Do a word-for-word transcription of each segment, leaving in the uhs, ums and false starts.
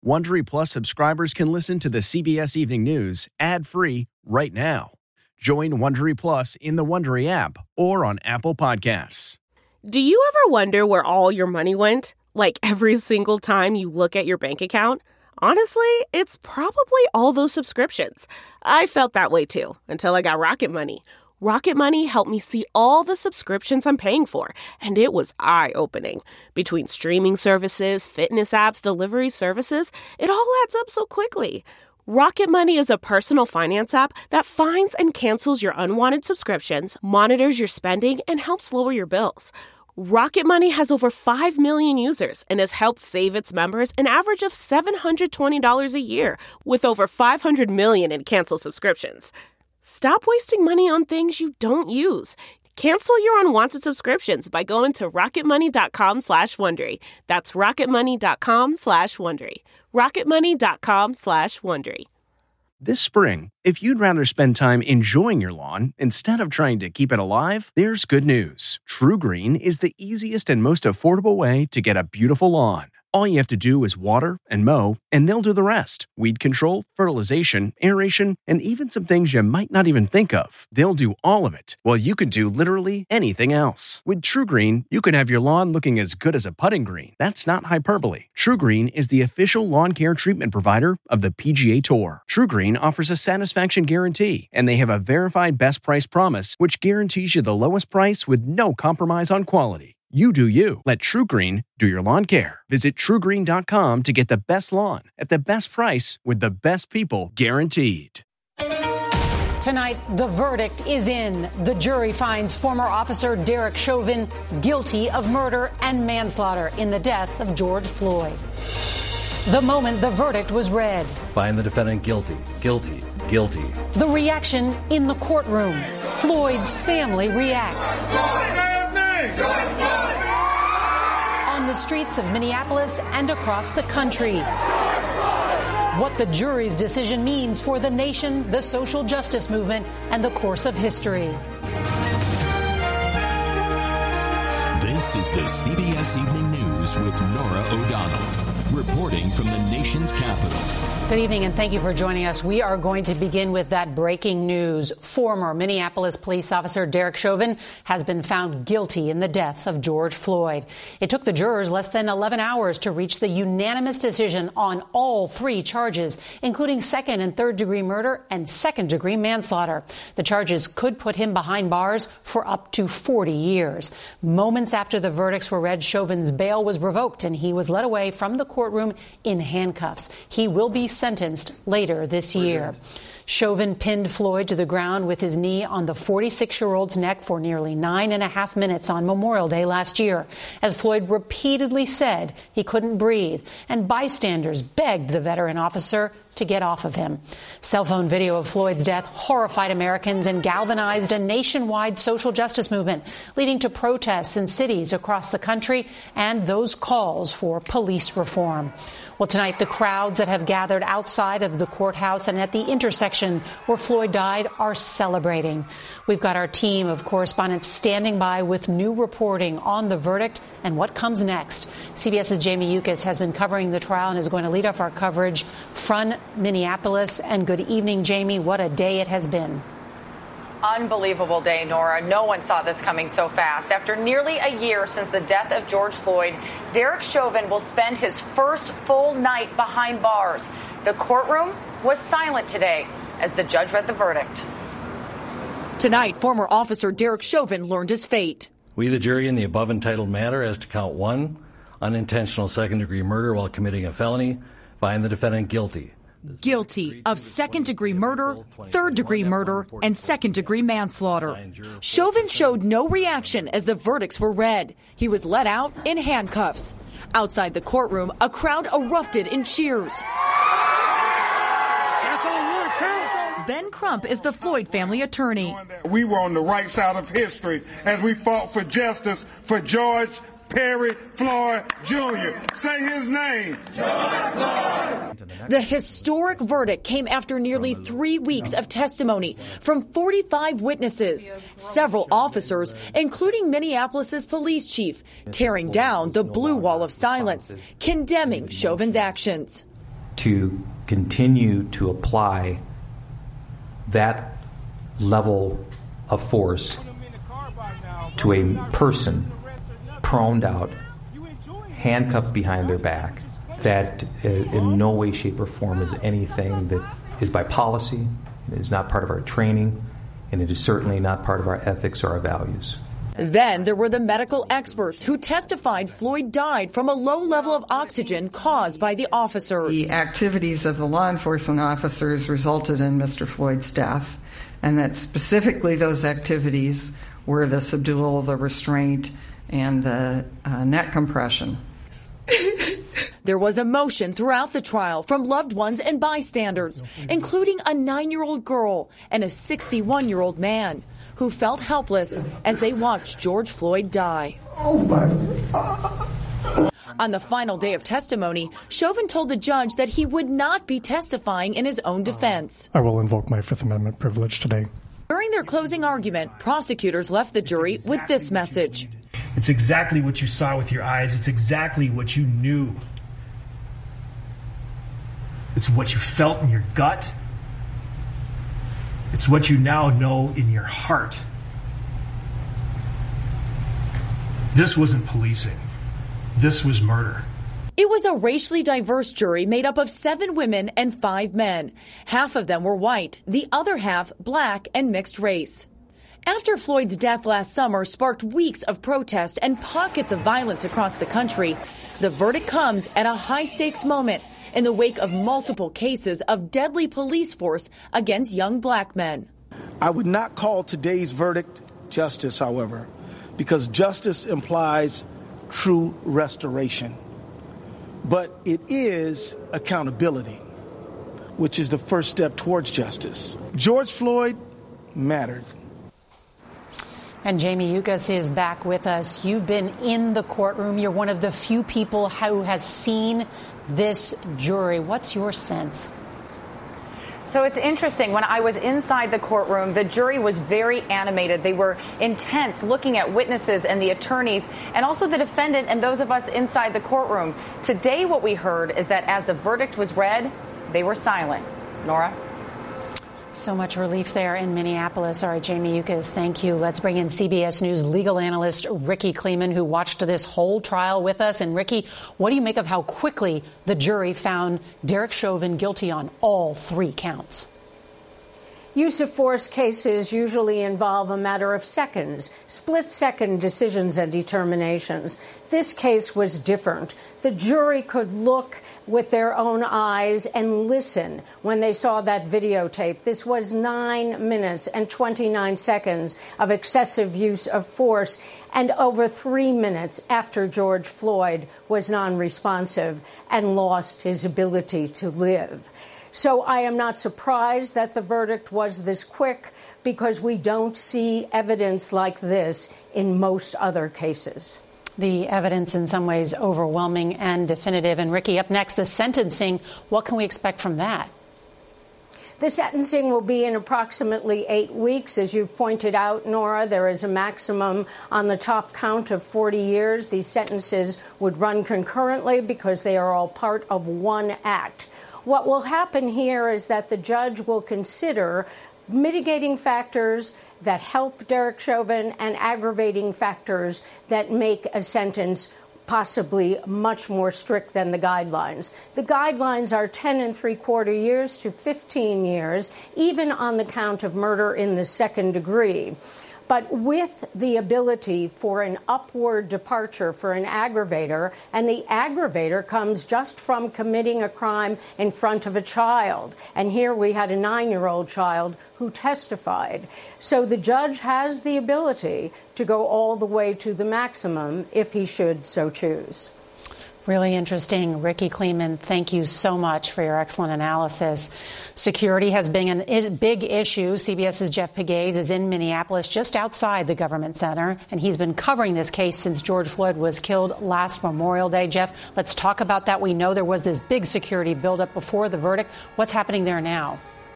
Wondery Plus subscribers can listen to the C B S Evening News ad-free right now. Join Wondery Plus in the Wondery app or on Apple Podcasts. Do you ever wonder where all your money went? Like every single time you look at your bank account? Honestly, it's probably all those subscriptions. I felt that way too, until I got Rocket Money. Rocket Money helped me see all the subscriptions I'm paying for, and it was eye-opening. Between streaming services, fitness apps, delivery services, it all adds up so quickly. Rocket Money is a personal finance app that finds and cancels your unwanted subscriptions, monitors your spending, and helps lower your bills. Rocket Money has over five million users and has helped save its members an average of seven hundred twenty dollars a year, with over five hundred million in canceled subscriptions. Stop wasting money on things you don't use. Cancel your unwanted subscriptions by going to rocketmoney.com slash Wondery. That's rocketmoney.com slash Wondery. rocketmoney.com slash Wondery. This spring, if you'd rather spend time enjoying your lawn instead of trying to keep it alive, there's good news. True Green is the easiest and most affordable way to get a beautiful lawn. All you have to do is water and mow, and they'll do the rest. Weed control, fertilization, aeration, and even some things you might not even think of. They'll do all of it, while you can do literally anything else. With True Green, you can have your lawn looking as good as a putting green. That's not hyperbole. True Green is the official lawn care treatment provider of the P G A Tour. True Green offers a satisfaction guarantee, and they have a verified best price promise, which guarantees you the lowest price with no compromise on quality. You do you. Let True Green do your lawn care. Visit true green dot com to get the best lawn at the best price with the best people guaranteed. Tonight, the verdict is in. The jury finds former officer Derek Chauvin guilty of murder and manslaughter in the death of George Floyd. The moment the verdict was read. Find the defendant guilty, guilty, guilty. The reaction in the courtroom. Floyd's family reacts. On the streets of Minneapolis and across the country. What the jury's decision means for the nation, the social justice movement, and the course of history. This is the C B S Evening News with Norah O'Donnell, reporting from the nation's capital. Good evening, and thank you for joining us. We are going to begin with that breaking news. Former Minneapolis police officer Derek Chauvin has been found guilty in the death of George Floyd. It took the jurors less than eleven hours to reach the unanimous decision on all three charges, including second and third degree murder and second degree manslaughter. The charges could put him behind bars for up to forty years. Moments after the verdicts were read, Chauvin's bail was revoked and he was led away from the courtroom in handcuffs. He will be sentenced later this year. Chauvin pinned Floyd to the ground with his knee on the forty-six-year-old's neck for nearly nine and a half minutes on Memorial Day last year, as Floyd repeatedly said he couldn't breathe, and bystanders begged the veteran officer to get off of him. Cell phone video of Floyd's death horrified Americans and galvanized a nationwide social justice movement, leading to protests in cities across the country and those calls for police reform. Well, tonight, the crowds that have gathered outside of the courthouse and at the intersection where Floyd died are celebrating. We've got our team of correspondents standing by with new reporting on the verdict and what comes next. CBS's Jamie Yuccas has been covering the trial and is going to lead off our coverage from Minneapolis. And good evening, Jamie. What a day it has been. Unbelievable day, Nora. No one saw this coming so fast. After nearly a year since the death of George Floyd, Derek Chauvin will spend his first full night behind bars. The courtroom was silent today as the judge read the verdict. Tonight, former officer Derek Chauvin learned his fate. We, the jury, in the above entitled matter as to count one, unintentional second-degree murder while committing a felony, find the defendant guilty. Guilty of second-degree murder, third-degree murder, and second-degree manslaughter. Chauvin showed no reaction as the verdicts were read. He was let out in handcuffs. Outside the courtroom, a crowd erupted in cheers. Ben Crump is the Floyd family attorney. We were on the right side of history as we fought for justice for George Perry Floyd Junior Say his name. George Floyd. The historic verdict came after nearly three weeks of testimony from forty-five witnesses, several officers, including Minneapolis's police chief, tearing down the blue wall of silence, condemning Chauvin's actions. to continue to apply that level of force to a person proned out, handcuffed behind their back, that in no way, shape, or form is anything that is by policy, it is not part of our training, and it is certainly not part of our ethics or our values. Then there were the medical experts who testified Floyd died from a low level of oxygen caused by the officers. The activities of the law enforcement officers resulted in Mister Floyd's death, and that specifically those activities were the subdual, the restraint, and the uh, neck compression. There was emotion throughout the trial from loved ones and bystanders, including a nine-year-old girl and a sixty-one-year-old man who felt helpless as they watched George Floyd die. Oh my God. On the final day of testimony, Chauvin told the judge that he would not be testifying in his own defense. I will invoke my Fifth Amendment privilege today. During their closing argument, prosecutors left the jury with this message. It's exactly what you saw with your eyes. It's exactly what you knew. It's what you felt in your gut. It's what you now know in your heart. This wasn't policing. This was murder. It was a racially diverse jury made up of seven women and five men. Half of them were white, the other half black and mixed race. After Floyd's death last summer sparked weeks of protest and pockets of violence across the country, the verdict comes at a high-stakes moment in the wake of multiple cases of deadly police force against young black men. I would not call today's verdict justice, however, because justice implies true restoration. But it is accountability, which is the first step towards justice. George Floyd mattered. And Jamie Yuccas is back with us. You've been in the courtroom. You're one of the few people who has seen this jury. What's your sense? So it's interesting. When I was inside the courtroom, the jury was very animated. They were intense, looking at witnesses and the attorneys, and also the defendant and those of us inside the courtroom. Today, what we heard is that as the verdict was read, they were silent. Nora? So much relief there in Minneapolis. All right, Jamie Yuccas, thank you. Let's bring in C B S News legal analyst Ricky Kleeman, who watched this whole trial with us. And Ricky, what do you make of how quickly the jury found Derek Chauvin guilty on all three counts? Use of force cases usually involve a matter of seconds, split-second decisions and determinations. This case was different. The jury could look with their own eyes and listen when they saw that videotape. This was nine minutes and twenty-nine seconds of excessive use of force, and over three minutes after George Floyd was non-responsive and lost his ability to live. So I am not surprised that the verdict was this quick, because we don't see evidence like this in most other cases. The evidence in some ways overwhelming and definitive. And Ricky, up next, the sentencing. What can we expect from that? The sentencing will be in approximately eight weeks. As you've pointed out, Nora, there is a maximum on the top count of forty years. These sentences would run concurrently because they are all part of one act. What will happen here is that the judge will consider mitigating factors that help Derek Chauvin and aggravating factors that make a sentence possibly much more strict than the guidelines. The guidelines are ten and three quarter years to fifteen years, even on the count of murder in the second degree. But with the ability for an upward departure for an aggravator, and the aggravator comes just from committing a crime in front of a child. And here we had a nine-year-old child who testified. So the judge has the ability to go all the way to the maximum if he should so choose. Really interesting. Ricky Kleeman, thank you so much for your excellent analysis. Security has been a big issue. CBS's Jeff Pegues is in Minneapolis, just outside the government center, and he's been covering this case since George Floyd was killed last Memorial Day. Jeff, let's talk about that. We know there was this big security buildup before the verdict. What's happening there now?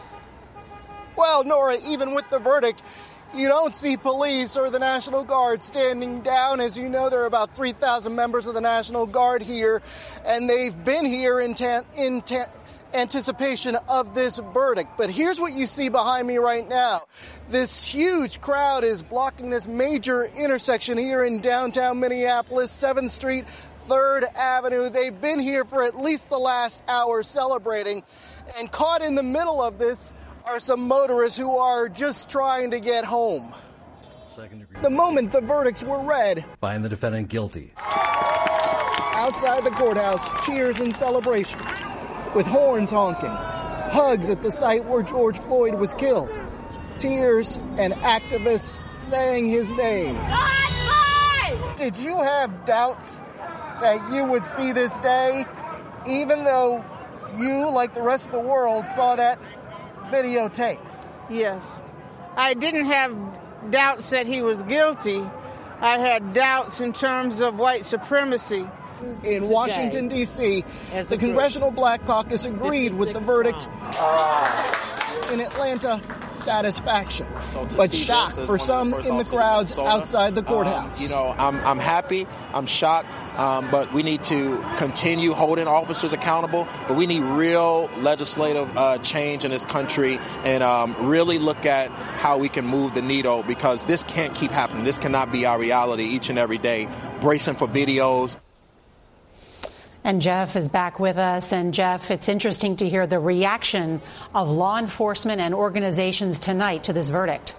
Well, Nora, even with the verdict, you don't see police or the National Guard standing down. As you know, there are about three thousand members of the National Guard here, and they've been here in, ten, in ten, anticipation of this verdict. But here's what you see behind me right now. This huge crowd is blocking this major intersection here in downtown Minneapolis, seventh Street, third Avenue. They've been here for at least the last hour celebrating. And caught in the middle of this are some motorists who are just trying to get home. The moment the verdicts were read, find the defendant guilty. Outside the courthouse, cheers and celebrations, with horns honking, hugs at the site where George Floyd was killed, tears and activists saying his name. Did you have doubts that you would see this day, even though you, like the rest of the world, saw that videotape? Yes. I didn't have doubts that he was guilty. I had doubts in terms of white supremacy. In Washington, D C, the Congressional Black Caucus agreed with the verdict. In Atlanta, satisfaction, so but shock for some in the crowds outside the courthouse. Um, you know, I'm, I'm happy, I'm shocked, um, but we need to continue holding officers accountable, but we need real legislative uh, change in this country and um, really look at how we can move the needle, because this can't keep happening. This cannot be our reality each and every day, bracing for videos. And Jeff is back with us. And Jeff, it's interesting to hear the reaction of law enforcement and organizations tonight to this verdict.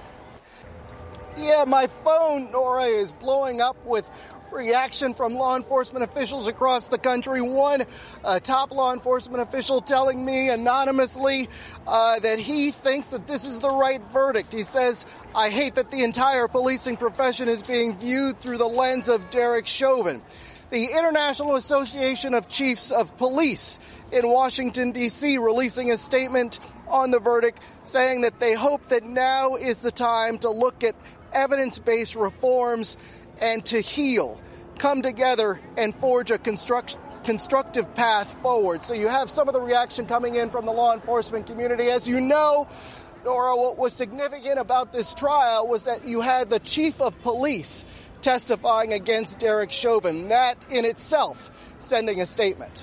Yeah, my phone, Nora, is blowing up with reaction from law enforcement officials across the country. One uh, top law enforcement official telling me anonymously uh, that he thinks that this is the right verdict. He says, "I hate that the entire policing profession is being viewed through the lens of Derek Chauvin." The International Association of Chiefs of Police in Washington, D C, releasing a statement on the verdict saying that they hope that now is the time to look at evidence-based reforms and to heal, come together and forge a construct, constructive path forward. So you have some of the reaction coming in from the law enforcement community. As you know, Nora, what was significant about this trial was that you had the chief of police testifying against Derek Chauvin. That in itself sending a statement.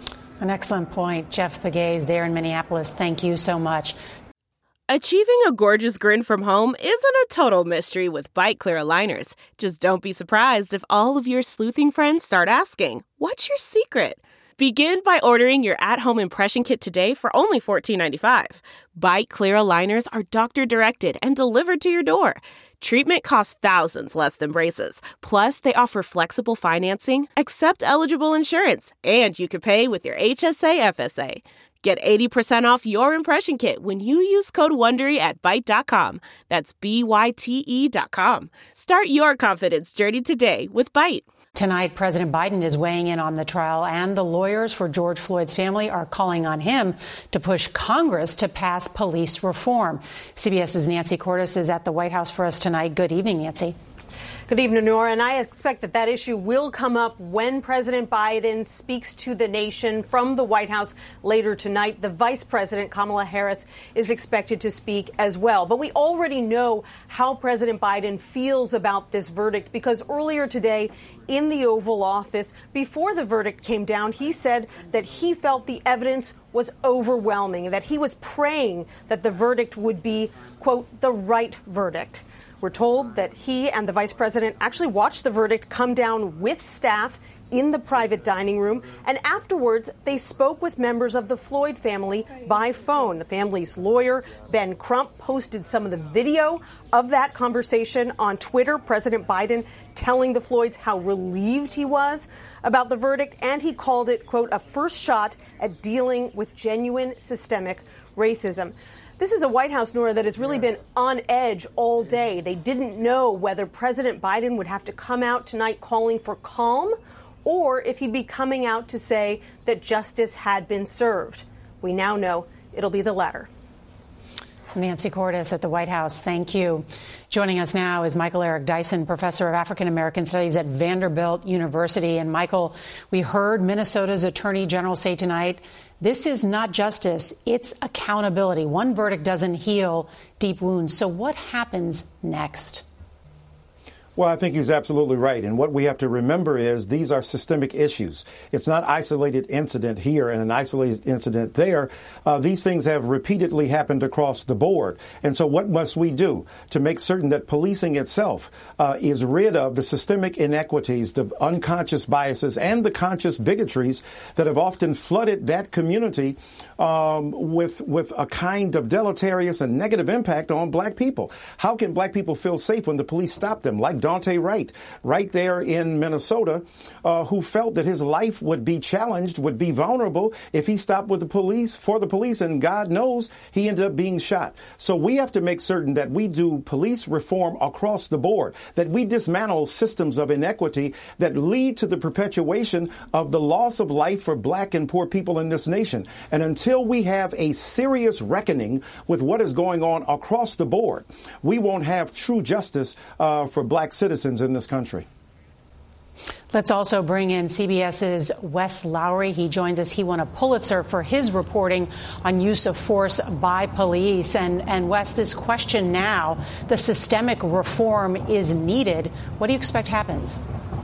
An excellent point. Jeff Pegues there in Minneapolis. Thank you so much. Achieving a gorgeous grin from home isn't a total mystery with Byte Clear aligners. Just don't be surprised if all of your sleuthing friends start asking, "What's your secret?" Begin by ordering your at-home impression kit today for only fourteen ninety-five. Byte Clear aligners are doctor-directed and delivered to your door. Treatment costs thousands less than braces. Plus, they offer flexible financing, accept eligible insurance, and you can pay with your H S A F S A. Get eighty percent off your impression kit when you use code WONDERY at byte dot com. That's B Y T E dot com. Start your confidence journey today with Byte. Tonight, President Biden is weighing in on the trial, and the lawyers for George Floyd's family are calling on him to push Congress to pass police reform. CBS's Nancy Cordes is at the White House for us tonight. Good evening, Nancy. Good evening, Nora. And I expect that that issue will come up when President Biden speaks to the nation from the White House later tonight. The Vice President, Kamala Harris, is expected to speak as well. But we already know how President Biden feels about this verdict, because earlier today in the Oval Office, before the verdict came down, he said that he felt the evidence was overwhelming, that he was praying that the verdict would be, quote, the right verdict. We're told that he and the vice president actually watched the verdict come down with staff in the private dining room, and afterwards they spoke with members of the Floyd family by phone. The family's lawyer, Ben Crump, posted some of the video of that conversation on Twitter. President Biden telling the Floyds how relieved he was about the verdict, and he called it, quote, a first shot at dealing with genuine systemic racism. This is a White House, Nora, that has really been on edge all day. They didn't know whether President Biden would have to come out tonight calling for calm, or if he'd be coming out to say that justice had been served. We now know it'll be the latter. Nancy Cordes at the White House. Thank you. Joining us now is Michael Eric Dyson, professor of African American Studies at Vanderbilt University. And Michael, we heard Minnesota's Attorney General say tonight, this is not justice, it's accountability. One verdict doesn't heal deep wounds. So what happens next? Well, I think he's absolutely right. And what we have to remember is these are systemic issues. It's not isolated incident here and an isolated incident there. Uh, these things have repeatedly happened across the board. And so what must we do to make certain that policing itself uh, is rid of the systemic inequities, the unconscious biases, and the conscious bigotries that have often flooded that community um, with, with a kind of deleterious and negative impact on black people? How can black people feel safe when the police stop them? Like Dante Wright, right there in Minnesota, uh, who felt that his life would be challenged, would be vulnerable if he stopped with the police, for the police, and God knows he ended up being shot. So we have to make certain that we do police reform across the board, that we dismantle systems of inequity that lead to the perpetuation of the loss of life for black and poor people in this nation. And until we have a serious reckoning with what is going on across the board, we won't have true justice uh, for black citizens in this country. Let's also bring in CBS's Wes Lowery. He joins us. He won a Pulitzer for his reporting on use of force by police. And, and Wes, this question now, the systemic reform is needed. What do you expect happens?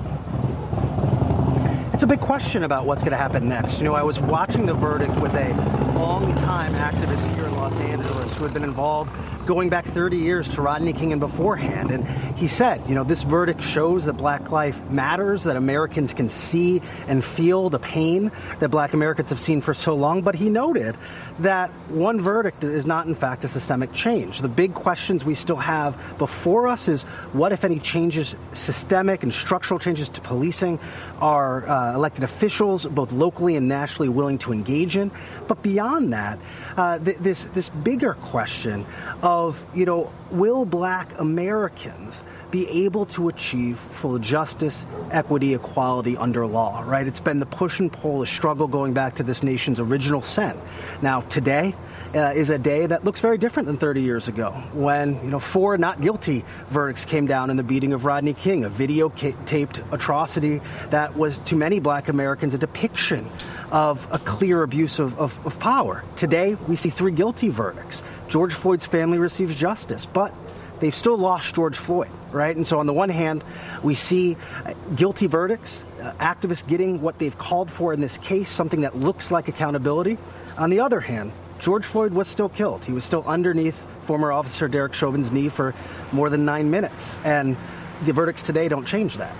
It's a big question about what's going to happen next. You know, I was watching the verdict with a long-time activist here in Los Angeles who had been involved going back thirty years to Rodney King and beforehand. And he said, you know, this verdict shows that black life matters, that Americans can see and feel the pain that black Americans have seen for so long. But he noted that one verdict is not, in fact, a systemic change. The big questions we still have before us is what, if any, changes, systemic and structural changes to policing are uh, elected officials, both locally and nationally, willing to engage in. But beyond that, uh, th- this this bigger question of, you know, will black Americans be able to achieve full justice, equity, equality under law, right? It's been the push and pull, the struggle going back to this nation's original sin. Now, today uh, is a day that looks very different than thirty years ago when, you know, four not guilty verdicts came down in the beating of Rodney King, a videotaped atrocity that was, to many black Americans, a depiction of a clear abuse of, of, of power. Today, we see three guilty verdicts. George Floyd's family receives justice, but they've still lost George Floyd, right? And so on the one hand, we see guilty verdicts, uh, activists getting what they've called for in this case, something that looks like accountability. On the other hand, George Floyd was still killed. He was still underneath former officer Derek Chauvin's knee for more than nine minutes. And the verdicts today don't change that.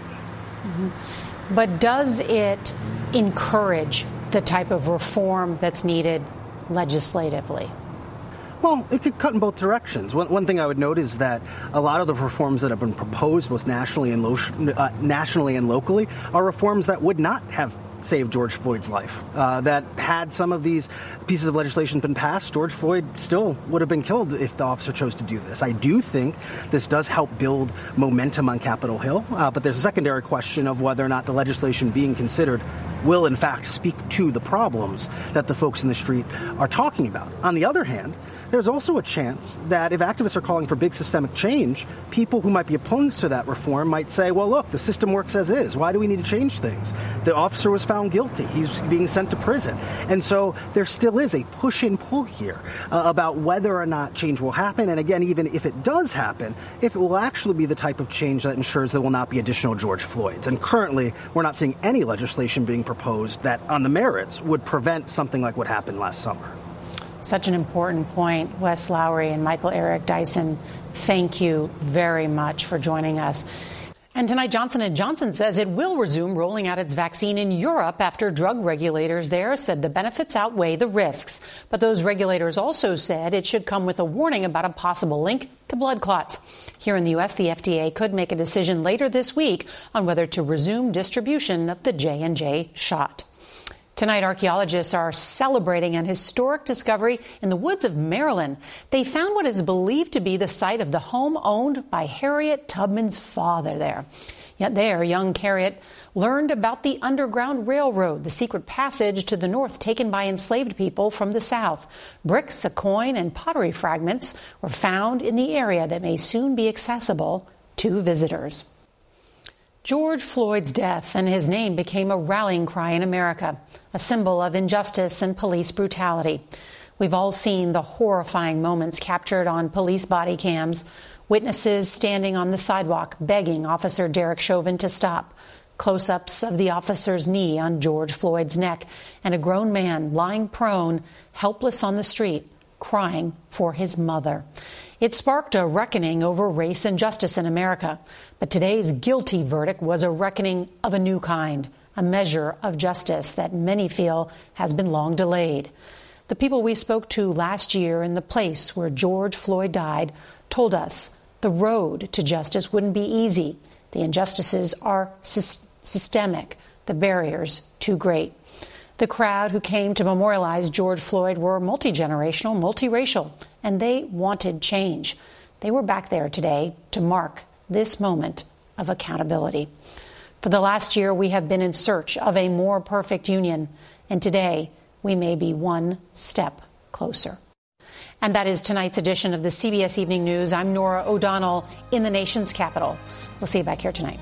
Mm-hmm. But does it encourage the type of reform that's needed legislatively? Well, it could cut in both directions. One, one thing I would note is that a lot of the reforms that have been proposed, both nationally and lo- uh, nationally and locally, are reforms that would not have saved George Floyd's life. Uh, that had some of these pieces of legislation been passed, George Floyd still would have been killed if the officer chose to do this. I do think this does help build momentum on Capitol Hill, uh, but there's a secondary question of whether or not the legislation being considered will, in fact, speak to the problems that the folks in the street are talking about. On the other hand, there's also a chance that if activists are calling for big systemic change, people who might be opposed to that reform might say, well, look, the system works as is. Why do we need to change things? The officer was found guilty. He's being sent to prison. And so there still is a push and pull here uh, about whether or not change will happen. And again, even if it does happen, if it will actually be the type of change that ensures there will not be additional George Floyds. And currently, we're not seeing any legislation being proposed that on the merits would prevent something like what happened last summer. Such an important point. Wes Lowery and Michael Eric Dyson, thank you very much for joining us. And tonight, Johnson and Johnson says it will resume rolling out its vaccine in Europe after drug regulators there said the benefits outweigh the risks. But those regulators also said it should come with a warning about a possible link to blood clots. Here in the U S, the F D A could make a decision later this week on whether to resume distribution of the J and J shot. Tonight, archaeologists are celebrating an historic discovery in the woods of Maryland. They found what is believed to be the site of the home owned by Harriet Tubman's father there. Yet there, young Harriet learned about the Underground Railroad, the secret passage to the north taken by enslaved people from the south. Bricks, a coin, and pottery fragments were found in the area that may soon be accessible to visitors. George Floyd's death and his name became a rallying cry in America, a symbol of injustice and police brutality. We've all seen the horrifying moments captured on police body cams Witnesses standing on the sidewalk begging Officer Derek Chauvin to stop. Close-ups of the officer's knee on George Floyd's neck and a grown man lying prone, helpless on the street, crying for his mother. It sparked a reckoning over race and justice in America. But today's guilty verdict was a reckoning of a new kind, a measure of justice that many feel has been long delayed. The people we spoke to last year in the place where George Floyd died told us the road to justice wouldn't be easy. The injustices are sy- systemic, the barriers too great. The crowd who came to memorialize George Floyd were multi-generational, multiracial, and they wanted change. They were back there today to mark this moment of accountability. For the last year, we have been in search of a more perfect union, and today we may be one step closer. And that is tonight's edition of the C B S Evening News. I'm Norah O'Donnell in the nation's capital. We'll see you back here tonight.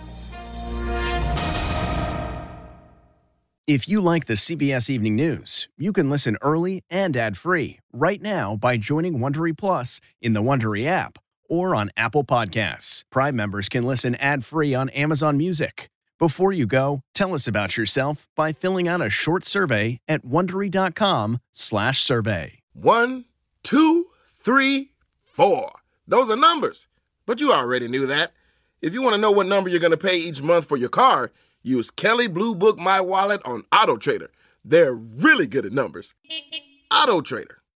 If you like the C B S Evening News, you can listen early and ad-free right now by joining Wondery Plus in the Wondery app or on Apple Podcasts. Prime members can listen ad-free on Amazon Music. Before you go, tell us about yourself by filling out a short survey at Wondery.com slash survey. One, two, three, four. Those are numbers. But you already knew that. If you want to know what number you're going to pay each month for your car, use Kelley Blue Book My Wallet on AutoTrader. They're really good at numbers. AutoTrader.